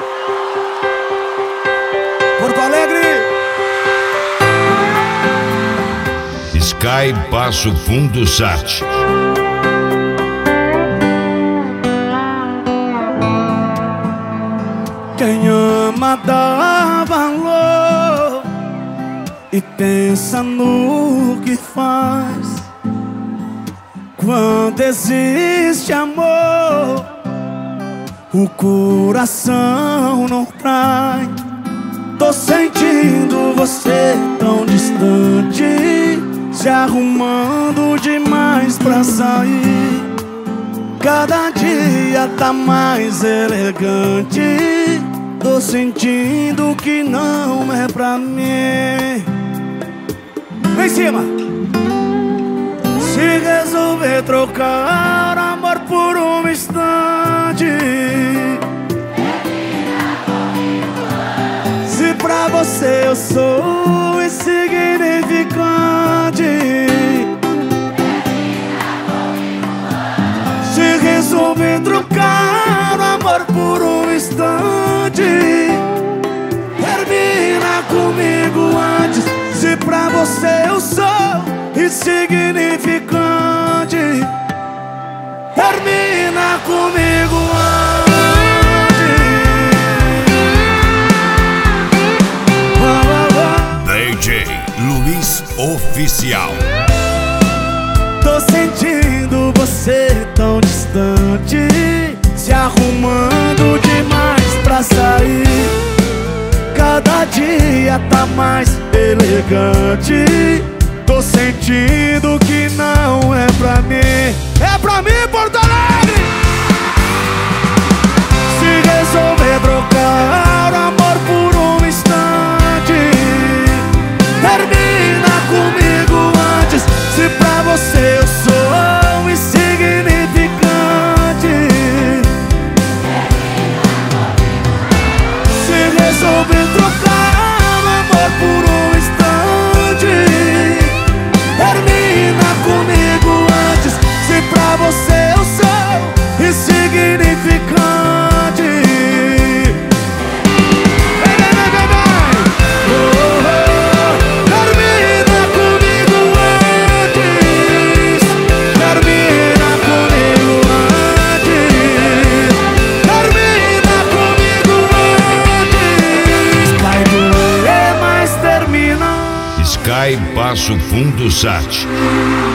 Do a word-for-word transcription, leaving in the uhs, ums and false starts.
Porto Alegre. Sky Passo Fundo Sat. Quem ama dá valor e pensa no que faz. Quando existe amor, o coração não trai. Tô sentindo você tão distante, se arrumando demais pra sair. Cada dia tá mais elegante. Tô sentindo que não é pra mim. Vem em cima. Se resolver trocar amor por um instante, se pra você eu sou insignificante, se resolver trocar amor por um instante, termina comigo antes. Se pra você eu sou insignificante, termina comigo antes. D J Luiz Oficial. Tô sentindo você tão distante, se arrumando demais pra sair. Cada dia tá mais elegante. Tô sentindo que não é pra mim. É pra mim, Porto Alegre! Se resolver trocar amor por um instante, termina comigo antes. Se pra você eu sou insignificante, se resolver trocar amor por um instante, termina comigo antes. Se pra você eu sou insignificante, vem, vem, vem, vem, vem. Oh, oh. Termina comigo antes, termina comigo antes, termina comigo antes. Vai doer, mas termina. Sky Passo Fundo Sat.